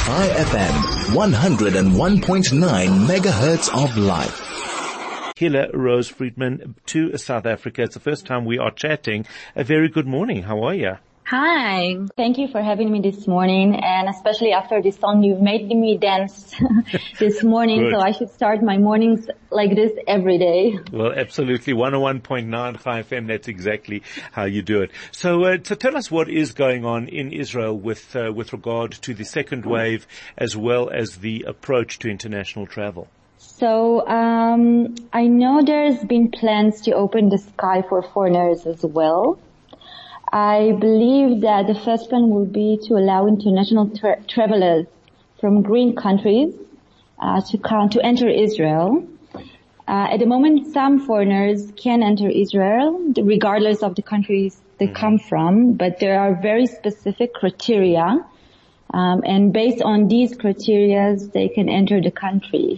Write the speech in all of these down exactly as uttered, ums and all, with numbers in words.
High F M, one oh one point nine megahertz of life. Hilla Rose Friedman to South Africa. It's the first time we are chatting. A very good morning. How are you? Hi. Thank you for having me this morning, and especially after this song, you've made me dance this morning, so I should start my mornings like this every day. Well, absolutely. one oh one point nine High F M, that's exactly how you do it. So, uh, so tell us what is going on in Israel with, uh, with regard to the second wave as well as the approach to international travel. So, um, I know there's been plans to open the sky for foreigners as well. I believe that the first plan will be to allow international tra- travelers from green countries uh, to come to enter Israel. Uh, at the moment, some foreigners can enter Israel, regardless of the countries they mm-hmm. come from, but there are very specific criteria, um, and based on these criteria, they can enter the country.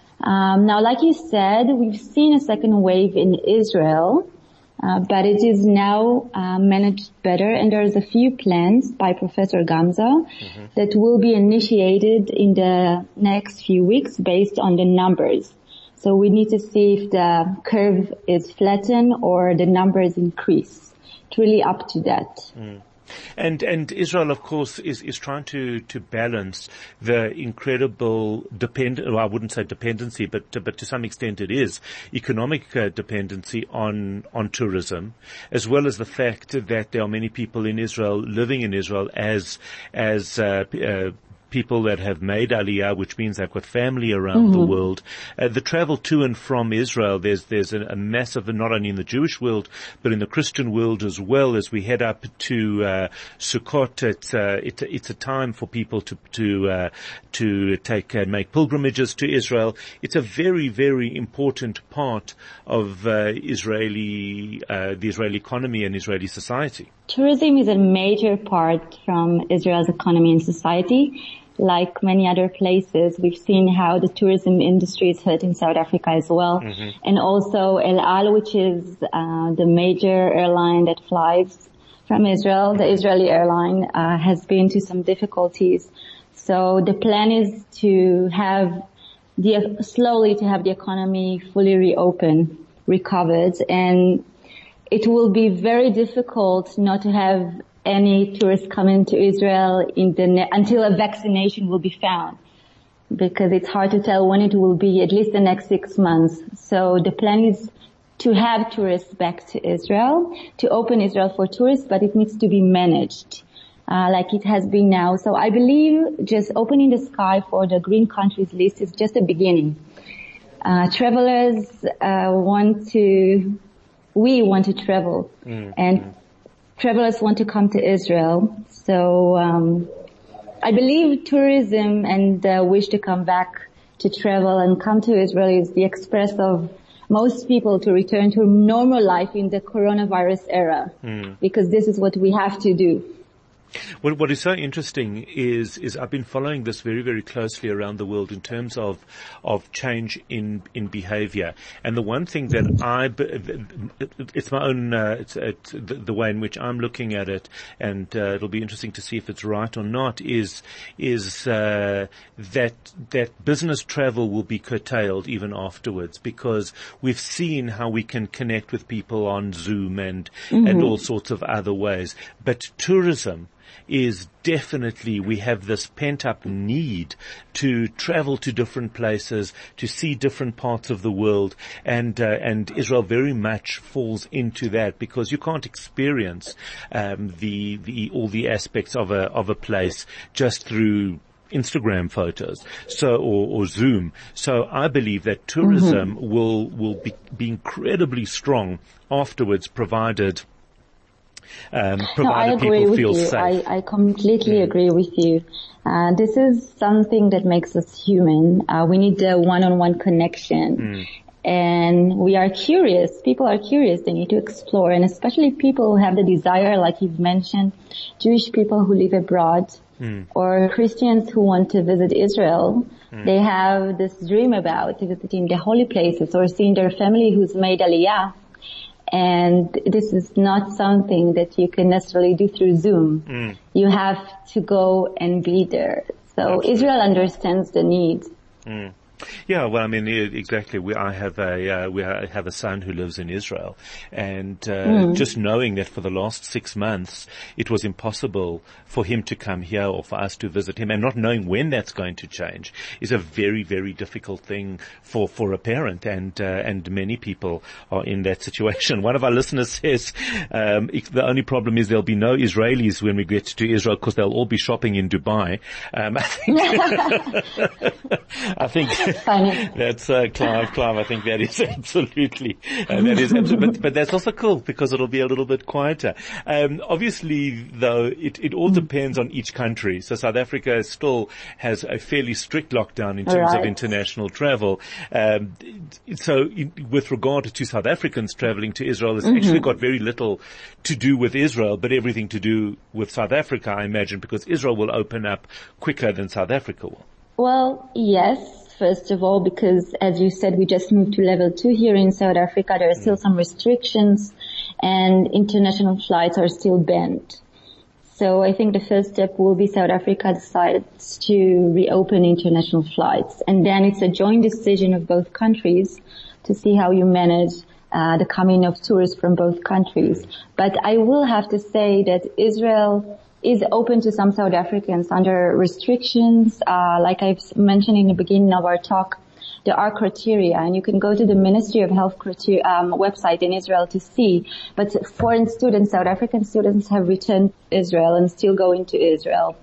Um, now, like you said, we've seen a second wave in Israel. Uh, but it is now uh, managed better, and there's a few plans by Professor Gamza mm-hmm. that will be initiated in the next few weeks based on the numbers. So we need to see if the curve is flattened or the numbers increase. It's really up to that. Mm. And, and Israel, of course, is, is trying to, to balance the incredible depend, well, I wouldn't say dependency, but, but to some extent it is economic uh, dependency on, on tourism, as well as the fact that there are many people in Israel living in Israel as, as, uh, uh people that have made Aliyah, which means they've got family around mm-hmm. the world. Uh, the travel to and from Israel, there's there's a, a massive, not only in the Jewish world, but in the Christian world as well. As we head up to uh, Sukkot, it's, uh, it, it's a time for people to to uh, to take and uh, make pilgrimages to Israel. It's a very, very important part of uh, Israeli, uh, the Israeli economy and Israeli society. Tourism is a major part from Israel's economy and society. Like many other places, we've seen how the tourism industry is hurt in South Africa as well. Mm-hmm. And also El Al, which is uh, the major airline that flies from Israel, the Israeli airline, uh, has been to some difficulties. So the plan is to have the, slowly to have the economy fully reopened, recovered, and it will be very difficult not to have any tourists coming to Israel in the ne- until a vaccination will be found, because it's hard to tell when it will be, at least the next six months. So the plan is to have tourists back to Israel, to open Israel for tourists, but it needs to be managed, uh, like it has been now. So I believe just opening the sky for the green countries list is just a beginning. Uh, travelers, uh, want to, we want to travel, mm, and mm. travelers want to come to Israel. So, um, I believe tourism and the wish to come back to travel and come to Israel is the express of most people to return to normal life in the coronavirus era, mm. because this is what we have to do. What, what is so interesting is, is I've been following this very, very closely around the world in terms of, of change in, in behavior. And the one thing that I, it's my own, uh, it's, it's the, the way in which I'm looking at it, and, uh, it'll be interesting to see if it's right or not, is, is, uh, that, that business travel will be curtailed even afterwards, because we've seen how we can connect with people on Zoom and, mm-hmm. and all sorts of other ways. But tourism is definitely, we have this pent-up need to travel to different places, to see different parts of the world, and uh, and Israel very much falls into that, because you can't experience um, the the all the aspects of a of a place just through Instagram photos, so or, or Zoom. So I believe that tourism mm-hmm. will will be, be incredibly strong afterwards, provided. Um, no, I agree people with feel you. safe. I, I completely yeah. agree with you. Uh, this is something that makes us human. Uh, we need the one-on-one connection. Mm. And we are curious. People are curious. They need to explore. And especially people who have the desire, like you've mentioned, Jewish people who live abroad, mm. or Christians who want to visit Israel. Mm. They have this dream about visiting the holy places or seeing their family who's made Aliyah. And this is not something that you can necessarily do through Zoom. Mm. You have to go and be there. So Absolutely. Israel understands the need. Mm. Yeah, well, I mean, exactly. We, I have a, uh, we have a son who lives in Israel, and uh, mm. just knowing that for the last six months it was impossible for him to come here or for us to visit him, and not knowing when that's going to change is a very, very difficult thing for for a parent, and uh, and many people are in that situation. One of our listeners says um, the only problem is there'll be no Israelis when we get to Israel because they'll all be shopping in Dubai. Um, I think. I think Funny. That's uh, Clive. Clive, I think that is absolutely, uh, that is absolutely, but, but that's also cool because it'll be a little bit quieter. Um, obviously, though, it, it all depends on each country. So South Africa still has a fairly strict lockdown in terms right. of international travel. Um, so, in, with regard to South Africans traveling to Israel, it's mm-hmm. actually got very little to do with Israel, but everything to do with South Africa, I imagine, because Israel will open up quicker than South Africa will. Well, yes. First of all, because as you said, we just moved to level two here in South Africa. There are still some restrictions and international flights are still banned. So I think the first step will be South Africa decides to reopen international flights. And then it's a joint decision of both countries to see how you manage uh, the coming of tourists from both countries. But I will have to say that Israel is open to some South Africans under restrictions. Uh, like I've mentioned in the beginning of our talk, there are criteria, and you can go to the Ministry of Health criteria, um, website in Israel to see. But foreign students, South African students, have returned to Israel and still going to Israel.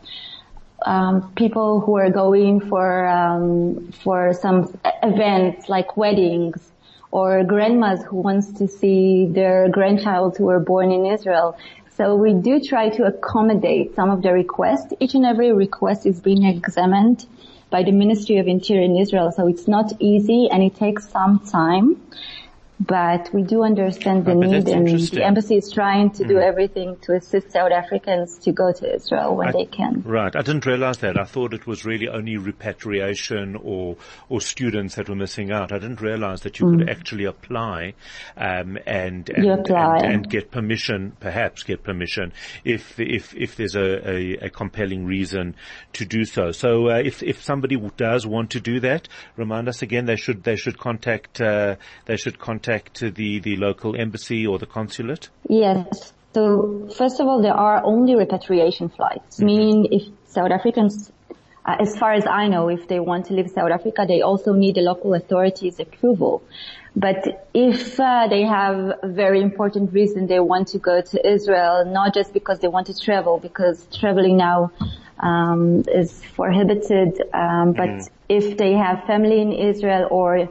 Um, people who are going for um, for some events like weddings, or grandmas who wants to see their grandchild who were born in Israel. So we do try to accommodate some of the requests. Each and every request is being examined by the Ministry of Interior in Israel. So it's not easy and it takes some time. But we do understand the oh, need, and the embassy is trying to mm. do everything to assist South Africans to go to Israel when I, they can. Right. I didn't realize that. I thought it was really only repatriation or or students that were missing out. I didn't realize that you mm. could actually apply um, and and, you apply. and and get permission, perhaps get permission if if if there's a, a, a compelling reason to do so. So uh, if if somebody does want to do that, remind us again. They should they should contact uh, they should contact. to the, the local embassy or the consulate? Yes. So first of all, there are only repatriation flights, mm-hmm. meaning if South Africans, uh, as far as I know, if they want to leave South Africa, they also need the local authorities' approval. But if uh, they have a very important reason they want to go to Israel, not just because they want to travel, because traveling now um, is prohibited, um, but mm. if they have family in Israel or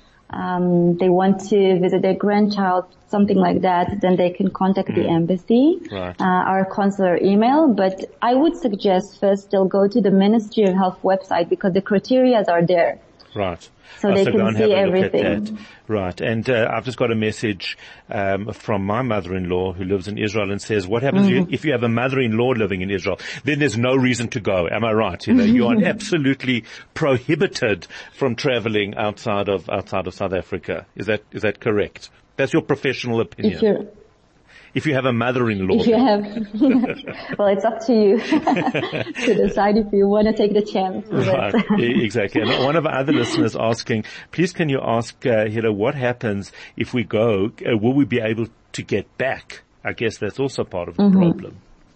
Um, they want to visit their grandchild, something like that, then they can contact mm. the embassy, right. uh, our consular email. But I would suggest first they'll go to the Ministry of Health website because the criteria are there. Right. So oh, they so can go and see have a everything. Look at that. Right. And uh, I've just got a message um, from my mother-in-law who lives in Israel and says, what happens mm-hmm. if you have a mother-in-law living in Israel? Then there's no reason to go. Am I right? You know, you are absolutely prohibited from traveling outside of outside of South Africa. Is that is that correct? That's your professional opinion. If you're If you have a mother-in-law. If you have, well, it's up to you to decide if you want to take the chance. Right, exactly. And one of our other listeners asking, please can you ask, uh, you know, what happens if we go, uh, will we be able to get back? I guess that's also part of the mm-hmm. problem.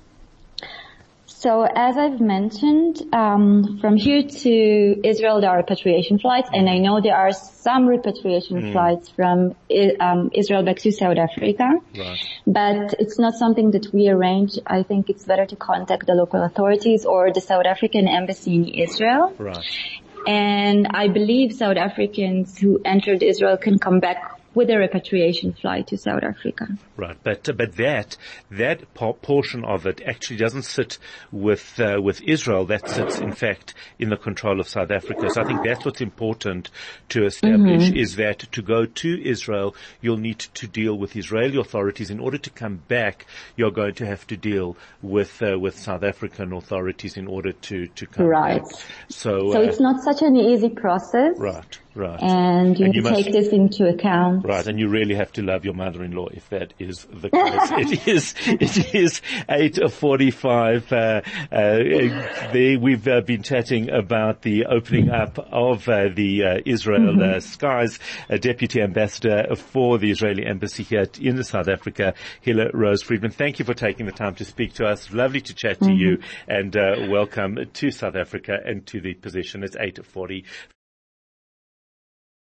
So as I've mentioned, um, from here to Israel there are repatriation flights, and I know there are some repatriation mm. flights from um, Israel back to South Africa. Right. But it's not something that we arrange. I think it's better to contact the local authorities or the South African embassy in Israel. Right. And I believe South Africans who entered Israel can come back with a repatriation flight to South Africa. Right, but uh, but that that po- portion of it actually doesn't sit with uh, with Israel. That sits, in fact, in the control of South Africa. So I think that's what's important to establish mm-hmm. is that to go to Israel, you'll need to deal with Israeli authorities. In order to come back, you're going to have to deal with uh, with South African authorities in order to to come right. back. So so uh, it's not such an easy process. Right. Right. And you and need you to take must, this into account. Right, and you really have to love your mother-in-law if that is the case. it is, it is eight forty-five. Uh, uh, there we've uh, been chatting about the opening up of uh, the uh, Israel uh, skies. A Deputy Ambassador for the Israeli Embassy here in South Africa, Hilla Rose Friedman. Thank you for taking the time to speak to us. Lovely to chat to mm-hmm. you, and uh, welcome to South Africa and to the position. It's eight forty.